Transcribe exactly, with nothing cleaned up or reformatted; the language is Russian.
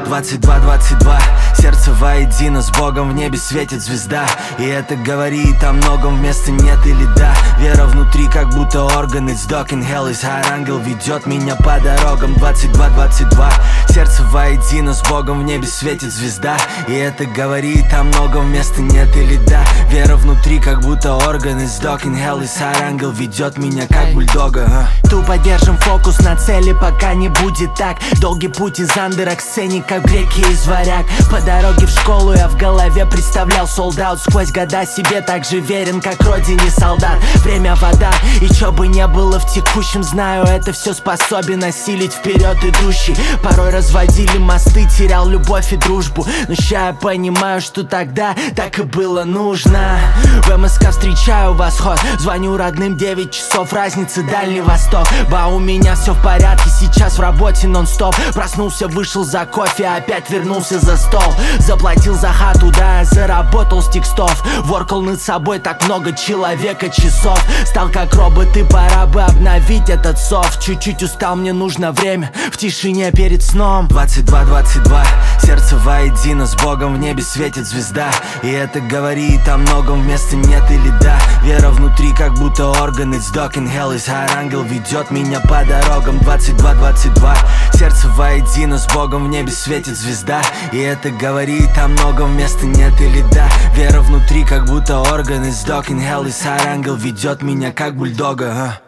Двадцать два, двадцать два, сердце воедино, с Богом в небе светит звезда. И это говорит о многом, вместо нет или да. Вера внутри, как будто орган, it's dark in hell is high. Ангел ведет меня по дорогам. Двадцать два, двадцать два, сердце воедино, с Богом в небе светит звезда. И это говорит о многом, вместо нет или да. Вера внутри, как будто орган, it's dark in hell is high. Ангел ведет меня, как бульдога. а. Тупо держим фокус на цели, пока не будет так. Долгий путь из Андера к сцене, как греки из варяг. По дороге в школу я в голове представлял солдат. Сквозь года себе так же верен, как родине солдат. Время вода, и чё бы не было в текущем, знаю, это все способен осилить вперед идущий. Порой разводили мосты, терял любовь и дружбу. Но ща я понимаю, что тогда так и было нужно. В МСК встречаю восход, звоню родным, девять часов, разница Дальний Восток. Ба, у меня все в порядке, сейчас в работе нон-стоп. Проснулся, вышел за кофе, опять вернулся за стол. Заплатил за хату, да, заработал с текстов. Воркал над собой так много человека часов. Стал как робот, и пора бы обновить этот софт. Чуть-чуть устал, мне нужно время в тишине перед сном. Двадцать два, двадцать два, сердце воедино, с Богом в небе светит звезда. И это говорит о многом, вместо нет или да. Вера внутри, как будто орган, it's dark in hell is high. Ангел ведет меня по дорогам. Двадцать два, двадцать два, сердце воедино, с Богом в небе светит звезда. И это говорит о многом, вместо нет или да. Вера внутри, как будто орган, it's dark in hell is high. Ангел ведет меня, как бульдога. а.